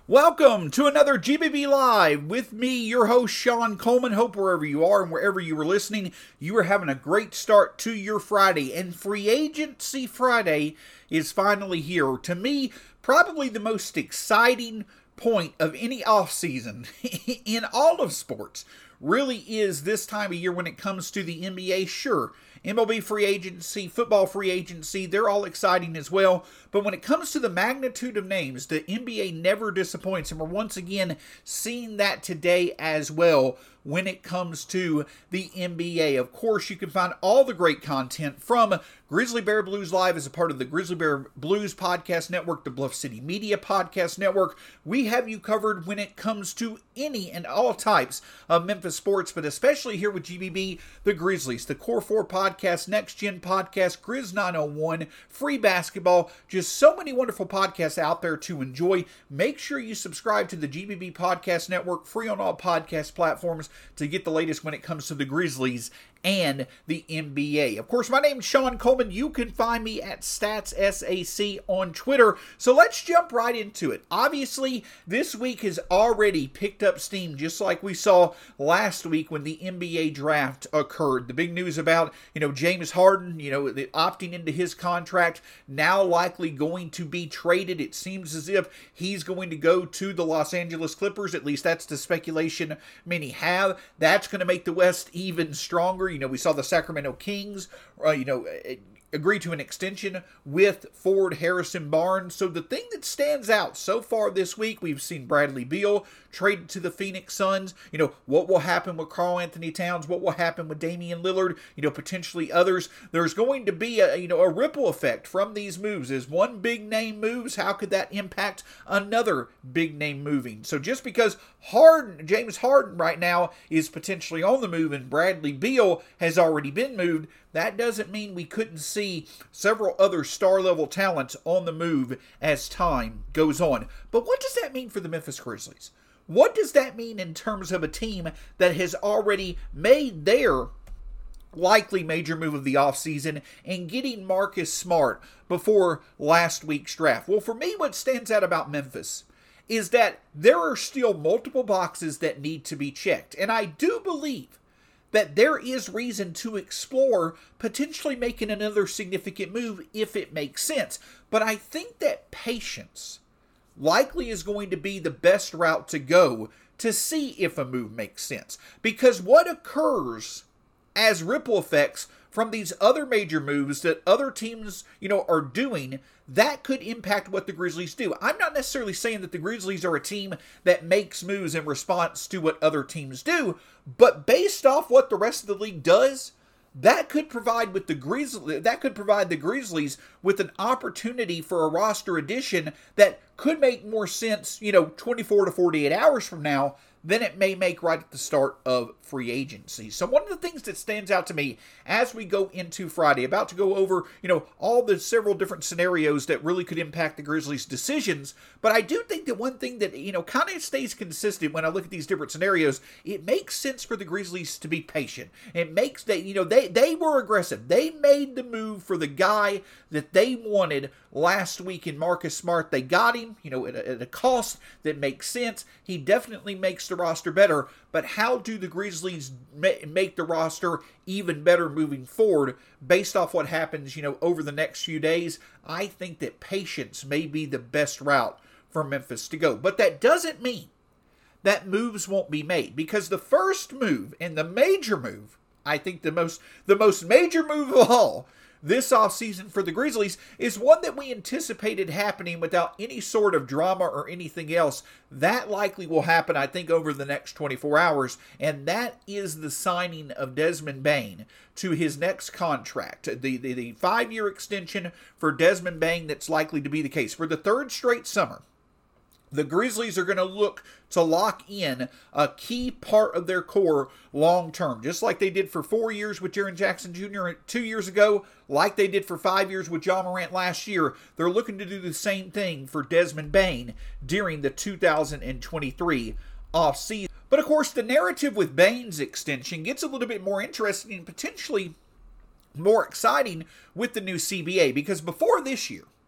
Welcome to another GBB Live with me, your host, Sean Coleman. Hope wherever you are and wherever you are listening, you are having a great start to your Friday. And Free Agency Friday is finally here. To me, probably the most exciting point of any offseason in all of sports really is this time of year when it comes to the NBA. Sure, MLB free agency, football free agency, they're all exciting as well. But when it comes to the magnitude of names, the NBA never disappoints. And we're once again seeing that today as well when it comes to the NBA. Of course, you can find all the great content from Grizzly Bear Blues Live as a part of the Grizzly Bear Blues Podcast Network, the Bluff City Media Podcast Network. We have you covered when it comes to any and all types of Memphis sports, but especially here with GBB, the Grizzlies, the Core 4 Podcast, Next Gen Podcast, Grizz 901, Free Basketball, just so many wonderful podcasts out there to enjoy. Make sure you subscribe to the GBB Podcast Network, free on all podcast platforms, to get the latest when it comes to the Grizzlies and the NBA. Of course, my name's Sean Coleman. You can find me at StatsSAC on Twitter. So let's jump right into it. Obviously, this week has already picked up steam, just like we saw last week when the NBA draft occurred. The big news about, James Harden, opting into his contract, now likely going to be traded. It seems as if he's going to go to the Los Angeles Clippers. At least that's the speculation many have. That's going to make the West even stronger. We saw the Sacramento Kings, agree to an extension with forward Harrison Barnes. So the thing that stands out so far this week, we've seen Bradley Beal traded to the Phoenix Suns. What will happen with Karl-Anthony Towns? What will happen with Damian Lillard? Potentially others. There's going to be a ripple effect from these moves. As one big name moves, how could that impact another big name moving? So just because James Harden right now is potentially on the move and Bradley Beal has already been moved, that doesn't mean we couldn't see several other star-level talents on the move as time goes on. But what does that mean for the Memphis Grizzlies? What does that mean in terms of a team that has already made their likely major move of the offseason and getting Marcus Smart before last week's draft? Well, for me, what stands out about Memphis is that there are still multiple boxes that need to be checked. And I do believe that there is reason to explore potentially making another significant move if it makes sense. But I think that patience likely is going to be the best route to go to see if a move makes sense. Because what occurs as ripple effects from these other major moves that other teams, are doing, that could impact what the Grizzlies do. I'm not necessarily saying that the Grizzlies are a team that makes moves in response to what other teams do, but based off what the rest of the league does, that could provide the Grizzlies with an opportunity for a roster addition that could make more sense, 24 to 48 hours from now than it may make right at the start of free agency. So one of the things that stands out to me as we go into Friday, about to go over, all the several different scenarios that really could impact the Grizzlies' decisions, but I do think that one thing that, kind of stays consistent when I look at these different scenarios, it makes sense for the Grizzlies to be patient. It makes they were aggressive. They made the move for the guy that they wanted last week in Marcus Smart. They got him, at a cost that makes sense. He definitely makes the roster better, but how do the Grizzlies make the roster even better moving forward based off what happens, over the next few days? I think that patience may be the best route for Memphis to go. But that doesn't mean that moves won't be made, because the first move and the major move, I think the most major move of all this offseason for the Grizzlies is one that we anticipated happening without any sort of drama or anything else. That likely will happen, I think, over the next 24 hours, and that is the signing of Desmond Bane to his next contract. The 5-year extension for Desmond Bane that's likely to be the case. For the third straight summer, the Grizzlies are going to look to lock in a key part of their core long term, just like they did for 4 years with Jaren Jackson Jr. 2 years ago, like they did for 5 years with Ja Morant last year. They're looking to do the same thing for Desmond Bane during the 2023 offseason. But of course, the narrative with Bane's extension gets a little bit more interesting and potentially more exciting with the new CBA, because before this year,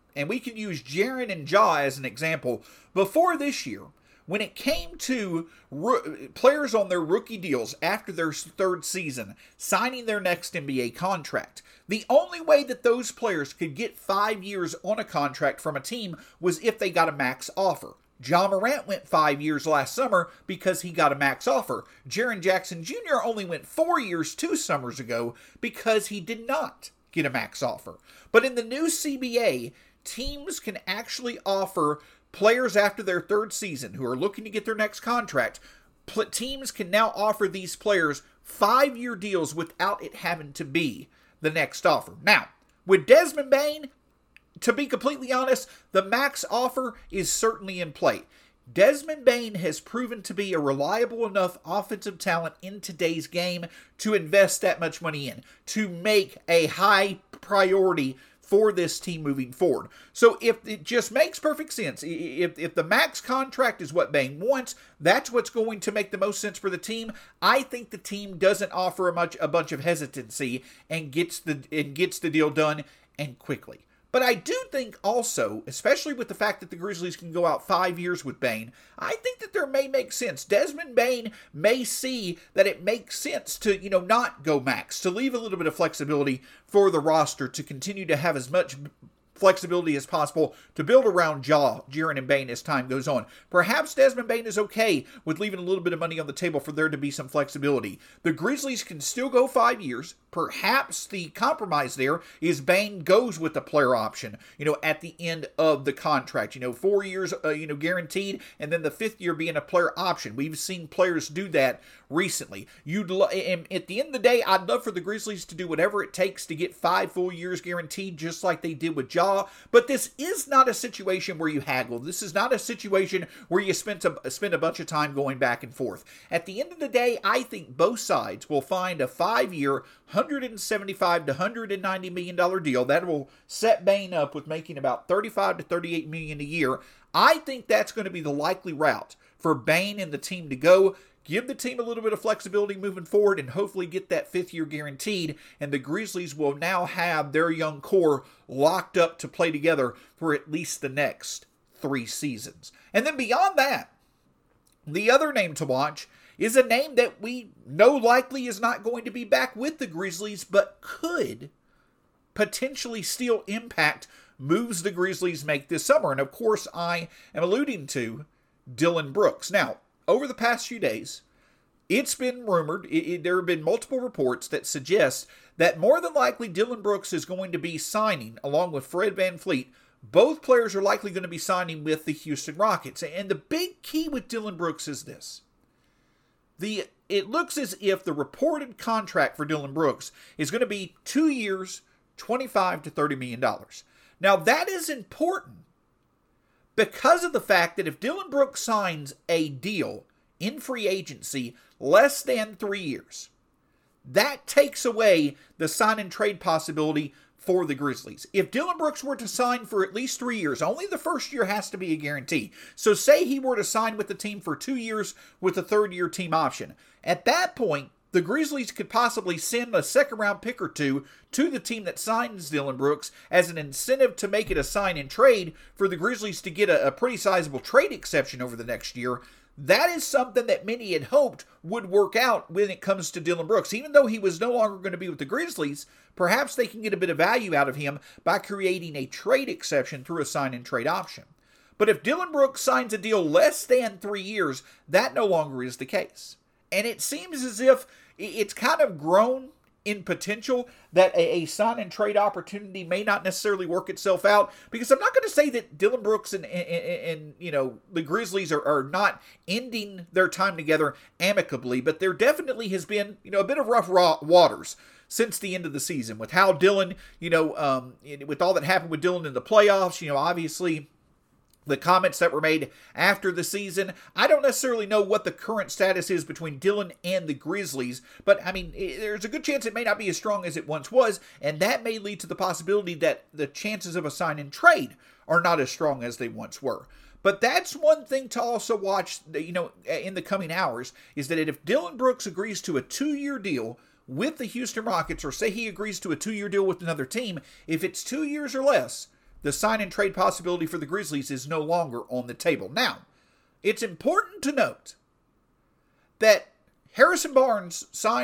and we can use Jaren and Ja as an example, before this year, when it came to players on their rookie deals after their third season signing their next NBA contract, the only way that those players could get 5 years on a contract from a team was if they got a max offer. Ja Morant went 5 years last summer because he got a max offer. Jaren Jackson Jr. only went 4 years 2 summers ago because he did not get a max offer. But in the new CBA, teams can actually offer players after their third season who are looking to get their next contract. Teams can now offer these players 5-year deals without it having to be the next offer. Now, with Desmond Bane, to be completely honest, the max offer is certainly in play. Desmond Bane has proven to be a reliable enough offensive talent in today's game to invest that much money in, to make a high priority for this team moving forward. So if it just makes perfect sense, if the max contract is what Bane wants, that's what's going to make the most sense for the team. I think the team doesn't offer a bunch of hesitancy and gets the deal done and quickly. But I do think also, especially with the fact that the Grizzlies can go out 5 years with Bane, I think that there may make sense. Desmond Bane may see that it makes sense to, not go max, to leave a little bit of flexibility for the roster to continue to have as much flexibility as possible to build around Jaren and Bane as time goes on. Perhaps Desmond Bane is okay with leaving a little bit of money on the table for there to be some flexibility. The Grizzlies can still go 5 years. Perhaps the compromise there is Bane goes with the player option, at the end of the contract. 4 years, guaranteed, and then the 5th year being a player option. We've seen players do that recently. And at the end of the day, I'd love for the Grizzlies to do whatever it takes to get 5 full years guaranteed, just like they did with Ja. But this is not a situation where you haggle. This is not a situation where you spend a bunch of time going back and forth. At the end of the day, I think both sides will find a 5-year, $175 to $190 million deal that will set Bane up with making about $35 to $38 million a year. I think that's going to be the likely route for Bane and the team to go. Give the team a little bit of flexibility moving forward and hopefully get that 5th year guaranteed. And the Grizzlies will now have their young core locked up to play together for at least the next 3 seasons. And then beyond that, the other name to watch is a name that we know likely is not going to be back with the Grizzlies, but could potentially still impact moves the Grizzlies make this summer. And of course, I am alluding to Dillon Brooks. Now, over the past few days, it's been rumored, there have been multiple reports that suggest that more than likely Dillon Brooks is going to be signing, along with Fred VanVleet. Both players are likely going to be signing with the Houston Rockets. And the big key with Dillon Brooks is this. It looks as if the reported contract for Dillon Brooks is going to be 2 years, $25 to $30 million. Now, that is important because of the fact that if Dillon Brooks signs a deal in free agency less than 3 years, that takes away the sign and trade possibility for the Grizzlies. If Dillon Brooks were to sign for at least 3 years, only the first year has to be a guarantee. So say he were to sign with the team for 2 years with a 3rd-year team option. At that point, the Grizzlies could possibly send a second-round pick or two to the team that signs Dillon Brooks as an incentive to make it a sign and trade for the Grizzlies to get a pretty sizable trade exception over the next year. That is something that many had hoped would work out when it comes to Dillon Brooks. Even though he was no longer going to be with the Grizzlies, perhaps they can get a bit of value out of him by creating a trade exception through a sign-and-trade option. But if Dillon Brooks signs a deal less than 3 years, that no longer is the case. And it seems as if it's kind of grown in potential that a sign-and-trade opportunity may not necessarily work itself out, because I'm not going to say that Dillon Brooks and the Grizzlies are not ending their time together amicably, but there definitely has been a bit of rough waters since the end of the season with how Dillon, with all that happened with Dillon in the playoffs, obviously the comments that were made after the season. I don't necessarily know what the current status is between Dillon and the Grizzlies, but there's a good chance it may not be as strong as it once was, and that may lead to the possibility that the chances of a sign and trade are not as strong as they once were. But that's one thing to also watch, in the coming hours, is that if Dillon Brooks agrees to a 2-year deal with the Houston Rockets, or say he agrees to a 2-year deal with another team, if it's 2 years or less, the sign and trade possibility for the Grizzlies is no longer on the table. Now, it's important to note that Harrison Barnes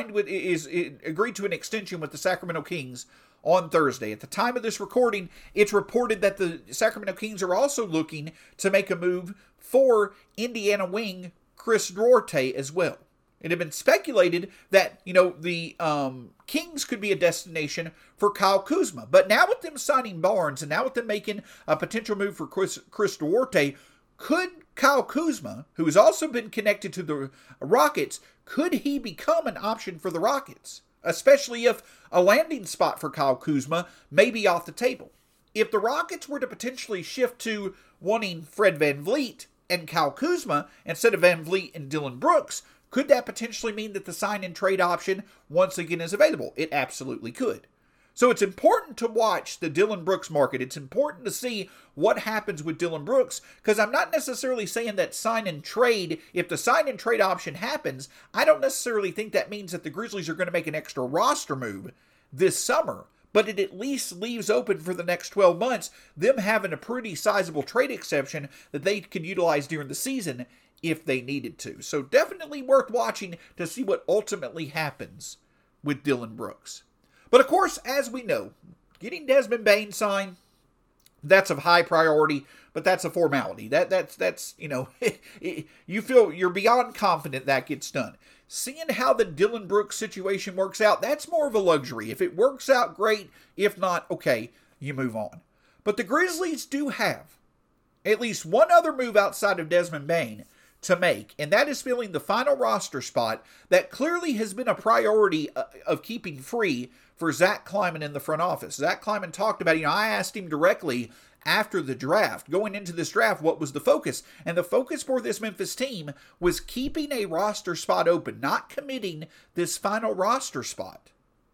agreed to an extension with the Sacramento Kings on Thursday. At the time of this recording, it's reported that the Sacramento Kings are also looking to make a move for Indiana wing Chris Duarte as well. It had been speculated that, the Kings could be a destination for Kyle Kuzma. But now with them signing Barnes and now with them making a potential move for Chris Duarte, could Kyle Kuzma, who has also been connected to the Rockets, could he become an option for the Rockets? Especially if a landing spot for Kyle Kuzma may be off the table. If the Rockets were to potentially shift to wanting Fred VanVleet and Kyle Kuzma instead of VanVleet and Dillon Brooks, could that potentially mean that the sign and trade option once again is available? It absolutely could. So it's important to watch the Dillon Brooks market. It's important to see what happens with Dillon Brooks, because I'm not necessarily saying that sign and trade, if the sign and trade option happens, I don't necessarily think that means that the Grizzlies are going to make an extra roster move this summer. But it at least leaves open for the next 12 months them having a pretty sizable trade exception that they could utilize during the season if they needed to. So definitely worth watching to see what ultimately happens with Dillon Brooks. But of course, as we know, getting Desmond Bane signed, that's of high priority, but that's a formality. That's you feel you're beyond confident that gets done. Seeing how the Dillon Brooks situation works out, that's more of a luxury. If it works out, great. If not, okay, you move on. But the Grizzlies do have at least one other move outside of Desmond Bane to make, and that is filling the final roster spot that clearly has been a priority of keeping free for Zach Kleiman in the front office. Zach Kleiman talked about, I asked him directly after the draft, going into this draft, what was the focus? And the focus for this Memphis team was keeping a roster spot open, not committing this final roster spot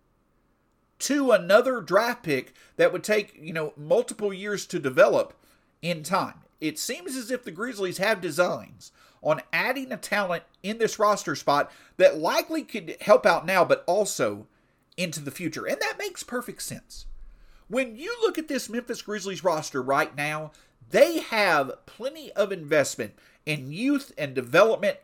to another draft pick that would take, multiple years to develop in time. It seems as if the Grizzlies have designs on adding a talent in this roster spot that likely could help out now, but also into the future. And that makes perfect sense. When you look at this Memphis Grizzlies roster right now, they have plenty of investment in youth and development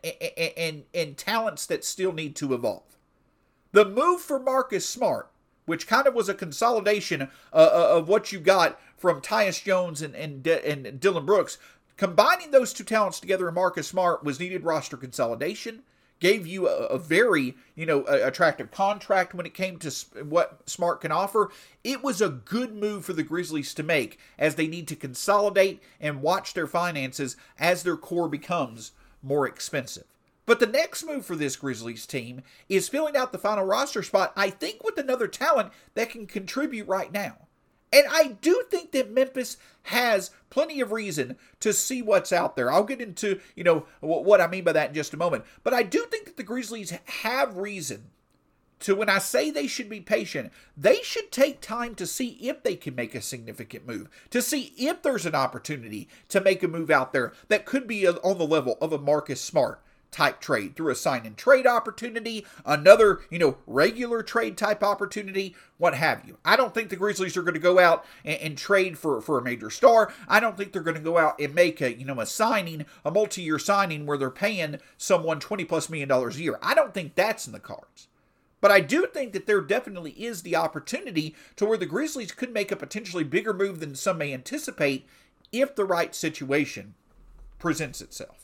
and talents that still need to evolve. The move for Marcus Smart, which kind of was a consolidation of what you got from Tyus Jones and Dillon Brooks, combining those two talents together in Marcus Smart was needed roster consolidation, gave you a very, attractive contract when it came to what Smart can offer. It was a good move for the Grizzlies to make as they need to consolidate and watch their finances as their core becomes more expensive. But the next move for this Grizzlies team is filling out the final roster spot, I think, with another talent that can contribute right now. And I do think that Memphis has plenty of reason to see what's out there. I'll get into, what I mean by that in just a moment. But I do think that the Grizzlies have reason to, when I say they should be patient, they should take time to see if they can make a significant move, to see if there's an opportunity to make a move out there that could be on the level of a Marcus Smart type trade through a sign and trade opportunity, another, regular trade type opportunity, what have you. I don't think the Grizzlies are going to go out and trade for a major star. I don't think they're going to go out and make a signing, a multi-year signing where they're paying someone $20+ million a year. I don't think that's in the cards. But I do think that there definitely is the opportunity to where the Grizzlies could make a potentially bigger move than some may anticipate if the right situation presents itself.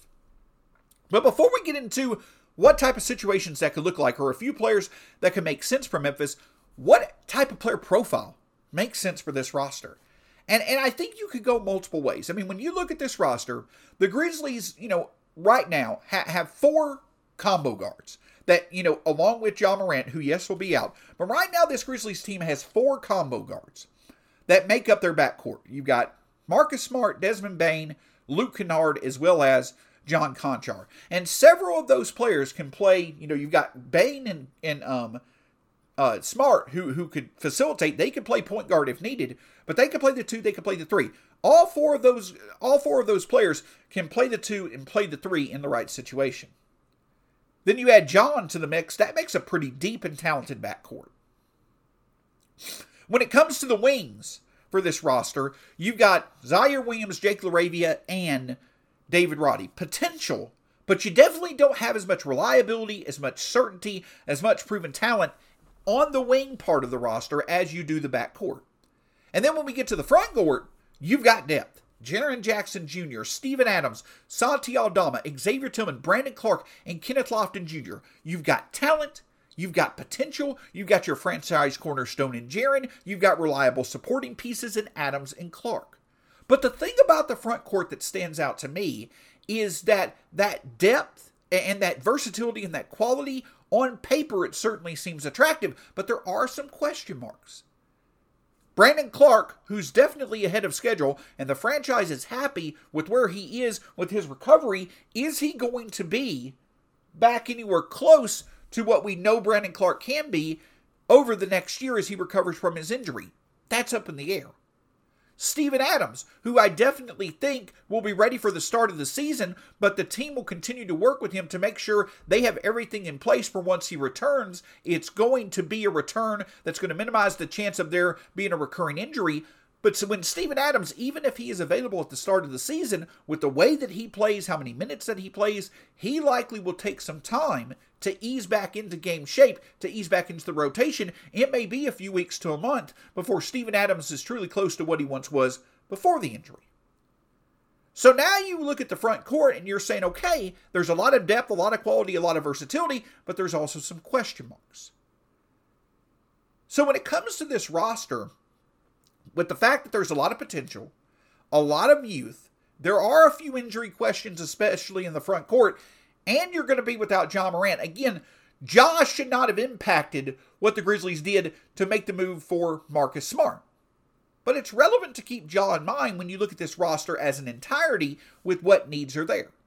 But before we get into what type of situations that could look like, or a few players that could make sense for Memphis, what type of player profile makes sense for this roster? And I think you could go multiple ways. I mean, when you look at this roster, the Grizzlies, right now have 4 combo guards that, along with Ja Morant, who, yes, will be out. But right now, this Grizzlies team has 4 combo guards that make up their backcourt. You've got Marcus Smart, Desmond Bane, Luke Kennard, as well as John Konchar. And several of those players can play, you've got Bane and Smart who could facilitate. They could play point guard if needed, but they could play the 2, they could play the 3. All four of those players can play the 2 and play the 3 in the right situation. Then you add John to the mix. That makes a pretty deep and talented backcourt. When it comes to the wings for this roster. You've got Zaire Williams, Jake LaRavia, and David Roddy. Potential, but you definitely don't have as much reliability, as much certainty, as much proven talent on the wing part of the roster as you do the backcourt. And then when we get to the front court, you've got depth. Jaren Jackson Jr., Steven Adams, Santi Aldama, Xavier Tillman, Brandon Clark, and Kenneth Lofton Jr. You've got talent. You've got potential. You've got your franchise cornerstone in Jaren. You've got reliable supporting pieces in Adams and Clark. But the thing about the front court that stands out to me is that depth and that versatility and that quality, on paper, it certainly seems attractive, but there are some question marks. Brandon Clark, who's definitely ahead of schedule, and the franchise is happy with where he is with his recovery, is he going to be back anywhere close to what we know Brandon Clark can be over the next year as he recovers from his injury? That's up in the air. Steven Adams, who I definitely think will be ready for the start of the season, but the team will continue to work with him to make sure they have everything in place for once he returns. It's going to be a return that's going to minimize the chance of there being a recurring injury. But so when Steven Adams, even if he is available at the start of the season, with the way that he plays, how many minutes that he plays, he likely will take some time to ease back into game shape, to ease back into the rotation. It may be a few weeks to a month before Steven Adams is truly close to what he once was before the injury. So now you look at the front court and you're saying, okay, there's a lot of depth, a lot of quality, a lot of versatility, but there's also some question marks. So when it comes to this roster, with the fact that there's a lot of potential, a lot of youth, there are a few injury questions, especially in the front court, and you're going to be without Ja Morant. Again, Ja should not have impacted what the Grizzlies did to make the move for Marcus Smart. But it's relevant to keep Ja in mind when you look at this roster as an entirety with what needs are there.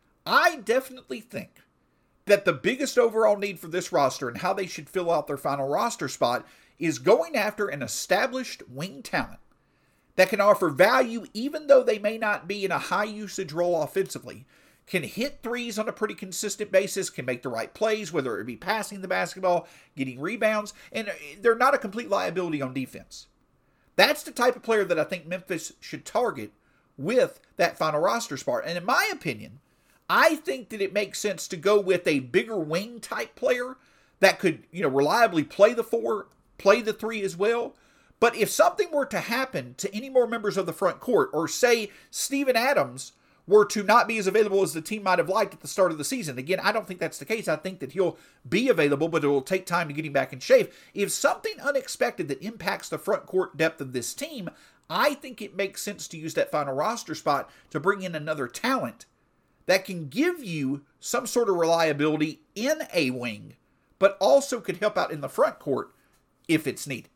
I definitely think that the biggest overall need for this roster and how they should fill out their final roster spot is going after an established wing talent that can offer value even though they may not be in a high usage role offensively, can hit threes on a pretty consistent basis, can make the right plays, whether it be passing the basketball, getting rebounds, and they're not a complete liability on defense. That's the type of player that I think Memphis should target with that final roster spot. And in my opinion, I think that it makes sense to go with a bigger wing type player that could, reliably play the 4, play the 3 as well. But if something were to happen to any more members of the front court, or say Steven Adams were to not be as available as the team might have liked at the start of the season. Again, I don't think that's the case. I think that he'll be available, but it will take time to get him back in shape. If something unexpected that impacts the front court depth of this team, I think it makes sense to use that final roster spot to bring in another talent that can give you some sort of reliability in a wing, but also could help out in the front court if it's needed.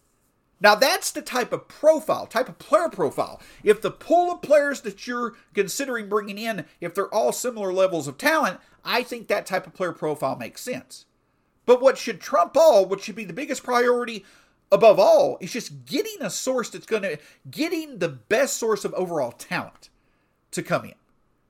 Now that's the type of player profile. If the pool of players that you're considering bringing in, if they're all similar levels of talent, I think that type of player profile makes sense. But what should trump all, what should be the biggest priority above all, is just getting a source getting the best source of overall talent to come in.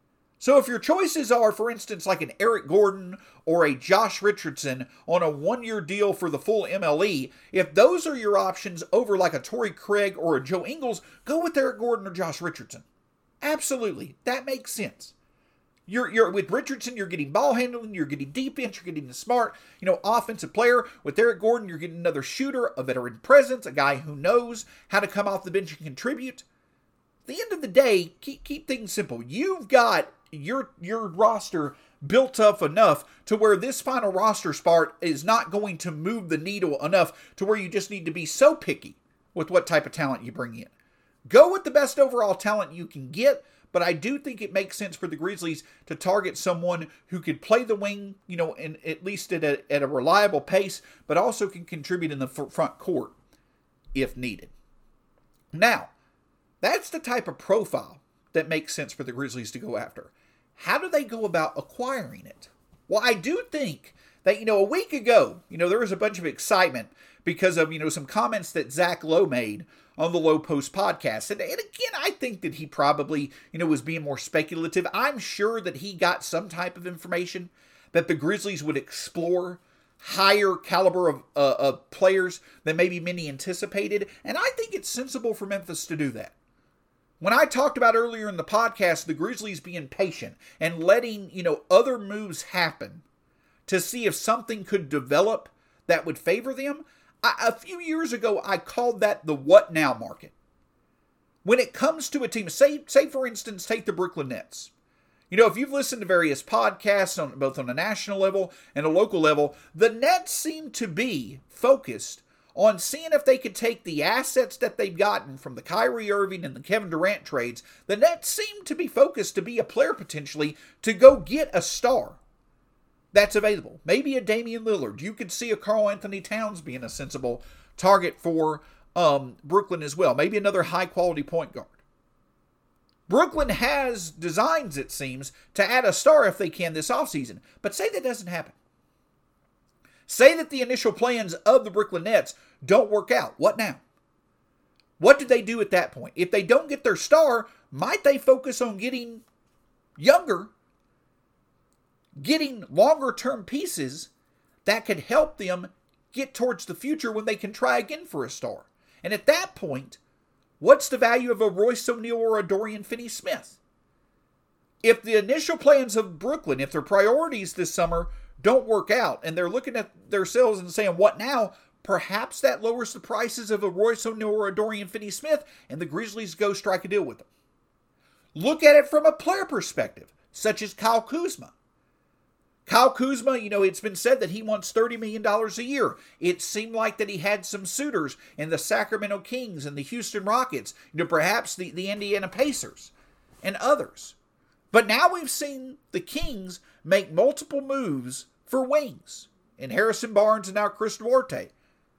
So if your choices are, for instance, like an Eric Gordon or a Josh Richardson on a 1-year deal for the full MLE, if those are your options over like a Torrey Craig or a Joe Ingles, go with Eric Gordon or Josh Richardson. Absolutely. That makes sense. You're with Richardson, you're getting ball handling, you're getting defense, you're getting the smart, offensive player. With Eric Gordon, you're getting another shooter, a veteran presence, a guy who knows how to come off the bench and contribute. At the end of the day, keep things simple. You've got your roster built up enough to where this final roster spot is not going to move the needle enough to where you just need to be so picky with what type of talent you bring in. Go with the best overall talent you can get, but I do think it makes sense for the Grizzlies to target someone who could play the wing, at least at a reliable pace, but also can contribute in the front court if needed. Now, that's the type of profile that makes sense for the Grizzlies to go after. How do they go about acquiring it? Well, I do think that, a week ago, there was a bunch of excitement because of, some comments that Zach Lowe made on the Low Post podcast. And again, I think that he probably, was being more speculative. I'm sure that he got some type of information that the Grizzlies would explore higher caliber of players than maybe many anticipated. And I think it's sensible for Memphis to do that. When I talked about earlier in the podcast, the Grizzlies being patient and letting, other moves happen to see if something could develop that would favor them, a few years ago, I called that the what now market. When it comes to a team, say for instance, take the Brooklyn Nets. If you've listened to various podcasts, both on a national level and a local level, the Nets seem to be focused on seeing if they could take the assets that they've gotten from the Kyrie Irving and the Kevin Durant trades. The Nets seem to be focused to be a player potentially to go get a star that's available. Maybe a Damian Lillard. You could see a Karl Anthony Towns being a sensible target for Brooklyn as well. Maybe another high-quality point guard. Brooklyn has designs, it seems, to add a star if they can this offseason. But say that doesn't happen. Say that the initial plans of the Brooklyn Nets don't work out. What now? What do they do at that point? If they don't get their star, might they focus on getting younger, getting longer-term pieces that could help them get towards the future when they can try again for a star? And at that point, what's the value of a Royce O'Neal or a Dorian Finney-Smith? If the initial plans of Brooklyn, if their priorities this summer don't work out, and they're looking at themselves and saying, what now? Perhaps that lowers the prices of a Royce O'Neal or a Dorian Finney-Smith, and the Grizzlies go strike a deal with them. Look at it from a player perspective, such as Kyle Kuzma. Kyle Kuzma, it's been said that he wants $30 million a year. It seemed like that he had some suitors in the Sacramento Kings and the Houston Rockets, perhaps the Indiana Pacers and others. But now we've seen the Kings make multiple moves for wings in Harrison Barnes and now Chris Duarte.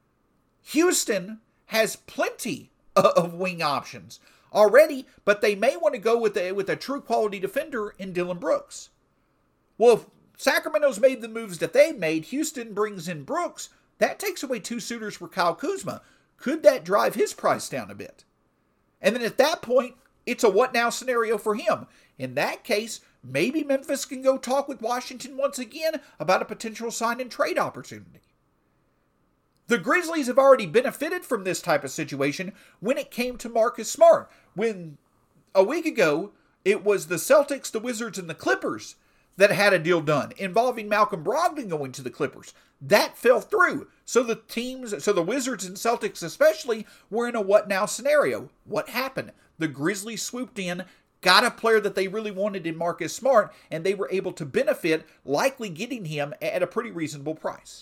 Houston has plenty of wing options already, but they may want to go with a true quality defender in Dillon Brooks. Well, if Sacramento's made the moves that they made, Houston brings in Brooks, that takes away two suitors for Kyle Kuzma. Could that drive his price down a bit? And then at that point, it's a what now scenario for him. In that case, maybe Memphis can go talk with Washington once again about a potential sign and trade opportunity. The Grizzlies have already benefited from this type of situation when it came to Marcus Smart. When a week ago, it was the Celtics, the Wizards, and the Clippers that had a deal done involving Malcolm Brogdon going to the Clippers. That fell through. So the Wizards and Celtics especially were in a what now scenario. What happened? The Grizzlies swooped in, got a player that they really wanted in Marcus Smart, and they were able to benefit, likely getting him at a pretty reasonable price.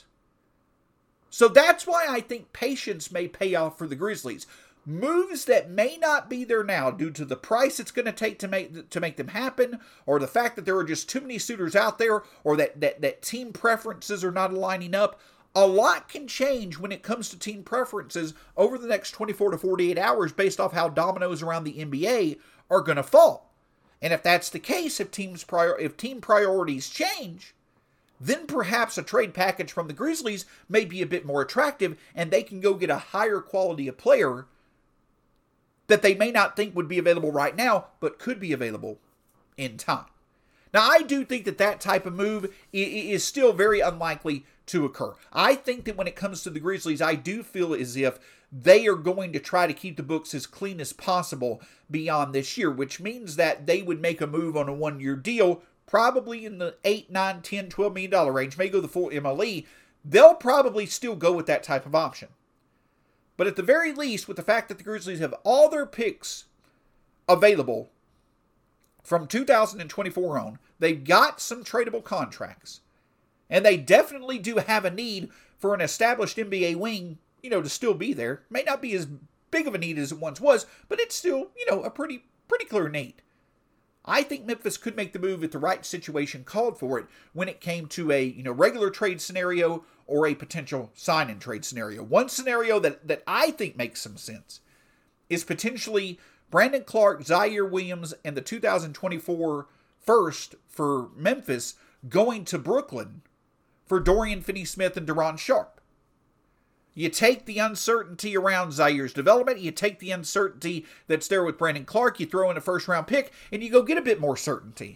So that's why I think patience may pay off for the Grizzlies. Moves that may not be there now due to the price it's going to take to make them happen, or the fact that there are just too many suitors out there, or that team preferences are not aligning up. A lot can change when it comes to team preferences over the next 24 to 48 hours based off how dominoes around the NBA are going to fall. And if that's the case, if team priorities change, then perhaps a trade package from the Grizzlies may be a bit more attractive, and they can go get a higher quality of player that they may not think would be available right now, but could be available in time. Now, I do think that type of move is still very unlikely to occur. I think that when it comes to the Grizzlies, I do feel as if they are going to try to keep the books as clean as possible beyond this year, which means that they would make a move on a one-year deal, probably in the $8, $9, $10, $12 million range, may go the full MLE. They'll probably still go with that type of option. But at the very least, with the fact that the Grizzlies have all their picks available from 2024 on, they've got some tradable contracts. And they definitely do have a need for an established NBA wing, to still be there. May not be as big of a need as it once was, but it's still, a pretty clear need. I think Memphis could make the move if the right situation called for it when it came to a regular trade scenario or a potential sign-and trade scenario. One scenario that I think makes some sense is potentially Brandon Clark, Zaire Williams, and the 2024 first for Memphis going to Brooklyn for Dorian Finney-Smith and Daron Sharp. You take the uncertainty around Zaire's development, you take the uncertainty that's there with Brandon Clark, you throw in a first-round pick, and you go get a bit more certainty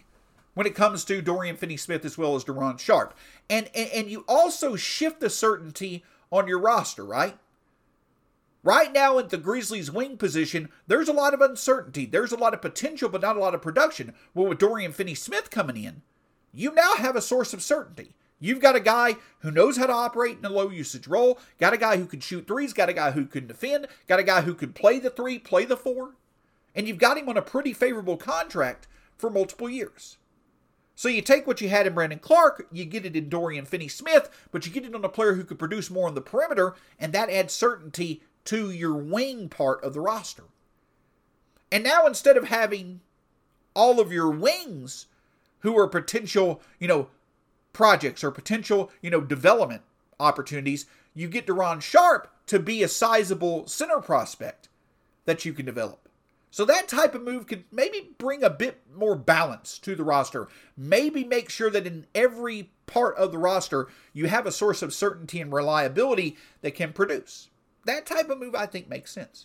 when it comes to Dorian Finney-Smith as well as Daron Sharpe. And you also shift the certainty on your roster, right? Right now at the Grizzlies' wing position, there's a lot of uncertainty. There's a lot of potential, but not a lot of production. Well, with Dorian Finney-Smith coming in, you now have a source of certainty. You've got a guy who knows how to operate in a low-usage role, got a guy who can shoot threes, got a guy who can defend, got a guy who can play the 3, play the 4, and you've got him on a pretty favorable contract for multiple years. So you take what you had in Brandon Clarke, you get it in Dorian Finney-Smith, but you get it on a player who could produce more on the perimeter, and that adds certainty to your wing part of the roster. And now instead of having all of your wings who are potential, projects or potential, development opportunities, you get Daron Sharpe to be a sizable center prospect that you can develop. So that type of move could maybe bring a bit more balance to the roster. Maybe make sure that in every part of the roster, you have a source of certainty and reliability that can produce. That type of move, I think, makes sense.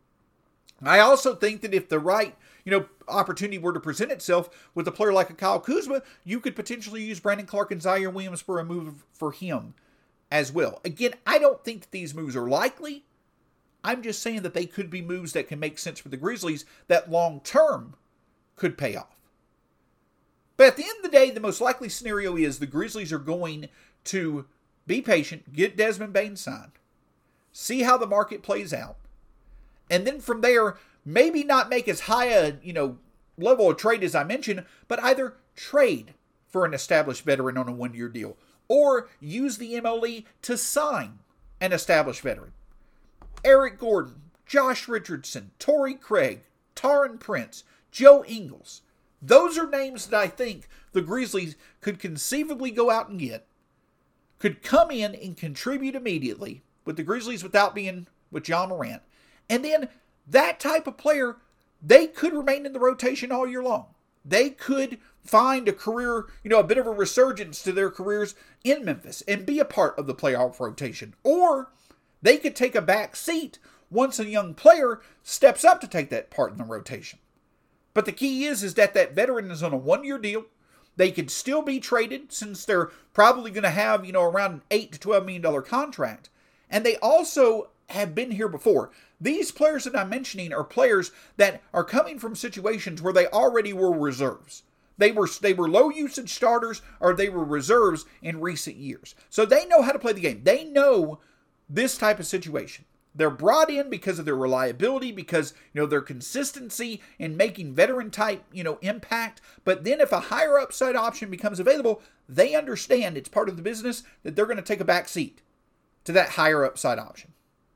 I also think that if the right, opportunity were to present itself with a player like a Kyle Kuzma, you could potentially use Brandon Clarke and Ziaire Williams for a move for him as well. Again, I don't think that these moves are likely. I'm just saying that they could be moves that can make sense for the Grizzlies that long-term could pay off. But at the end of the day, the most likely scenario is the Grizzlies are going to be patient, get Desmond Bane signed, see how the market plays out, and then from there, maybe not make as high a, level of trade as I mentioned, but either trade for an established veteran on a 1-year deal, or use the MLE to sign an established veteran. Eric Gordon, Josh Richardson, Torrey Craig, Taurean Prince, Joe Ingles. Those are names that I think the Grizzlies could conceivably go out and get, could come in and contribute immediately with the Grizzlies without being with Ja Morant. And then that type of player, they could remain in the rotation all year long. They could find a career, a bit of a resurgence to their careers in Memphis and be a part of the playoff rotation. Or they could take a back seat once a young player steps up to take that part in the rotation. But the key is that veteran is on a 1-year deal. They could still be traded since they're probably going to have, around an $8 to $12 million contract. And they also have been here before. These players that I'm mentioning are players that are coming from situations where they already were reserves. They were low usage starters or they were reserves in recent years. So they know how to play the game. They know this type of situation. They're brought in because of their reliability, because, their consistency in making veteran type, impact. But then if a higher upside option becomes available, they understand it's part of the business that they're going to take a back seat to that higher upside option.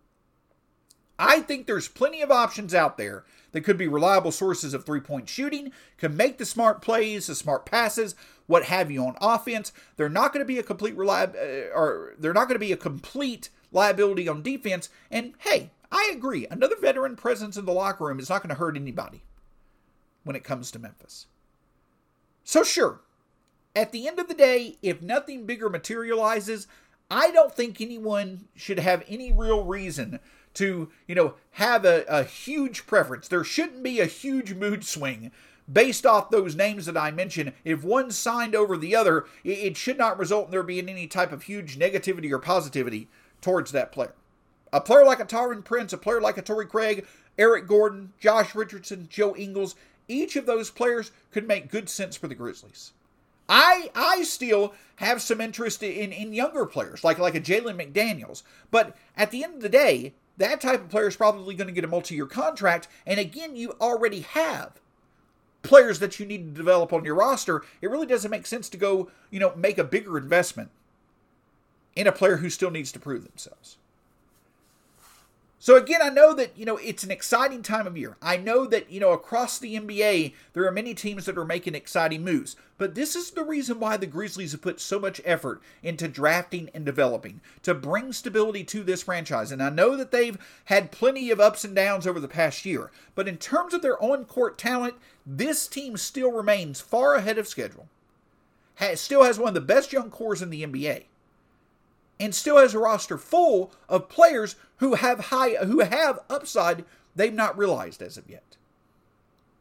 I think there's plenty of options out there that could be reliable sources of three-point shooting, can make the smart plays, the smart passes, what have you on offense. They're not going to be a complete liability on defense. And hey, I agree. Another veteran presence in the locker room is not going to hurt anybody when it comes to Memphis. So sure, at the end of the day, if nothing bigger materializes, I don't think anyone should have any real reason to, have a huge preference. There shouldn't be a huge mood swing based off those names that I mentioned. If one signed over the other, it should not result in there being any type of huge negativity or positivity towards that player. A player like a Taurean Prince, a player like a Torrey Craig, Eric Gordon, Josh Richardson, Joe Ingles, each of those players could make good sense for the Grizzlies. I still have some interest in younger players, like a Jalen McDaniels. But at the end of the day, that type of player is probably going to get a multi-year contract. And again, you already have players that you need to develop on your roster. It really doesn't make sense to go, make a bigger investment in a player who still needs to prove themselves. So again, I know that, it's an exciting time of year. I know that, across the NBA, there are many teams that are making exciting moves. But this is the reason why the Grizzlies have put so much effort into drafting and developing to bring stability to this franchise. And I know that they've had plenty of ups and downs over the past year. But in terms of their on-court talent, this team still remains far ahead of schedule. Still has one of the best young cores in the NBA. And still has a roster full of players who have upside they've not realized as of yet.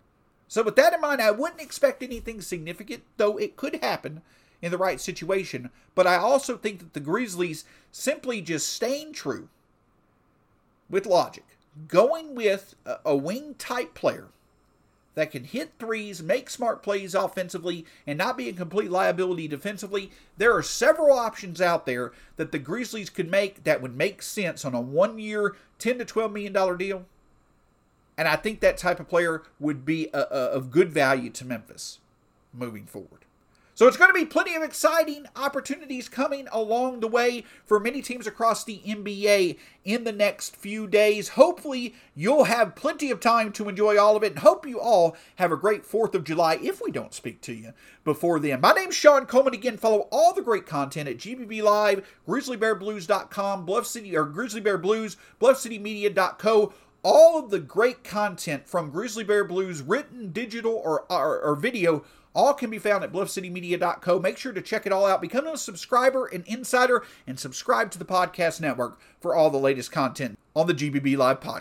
So with that in mind, I wouldn't expect anything significant, though it could happen in the right situation. But I also think that the Grizzlies simply just staying true with logic, going with a wing-type player that can hit threes, make smart plays offensively, and not be a complete liability defensively. There are several options out there that the Grizzlies could make that would make sense on a 1-year, $10 to $12 million deal. And I think that type of player would be of good value to Memphis moving forward. So it's going to be plenty of exciting opportunities coming along the way for many teams across the NBA in the next few days. Hopefully, you'll have plenty of time to enjoy all of it, and hope you all have a great 4th of July if we don't speak to you before then. My name's Sean Coleman. Again, follow all the great content at GBB Live, GrizzlyBearBlues.com, Bluff City, or Grizzly Bear Blues, BluffCityMedia.co. All of the great content from Grizzly Bear Blues, written, digital, or video, all can be found at BluffCityMedia.co. Make sure to check it all out. Become a subscriber and insider, and subscribe to the podcast network for all the latest content on the GBB Live podcast.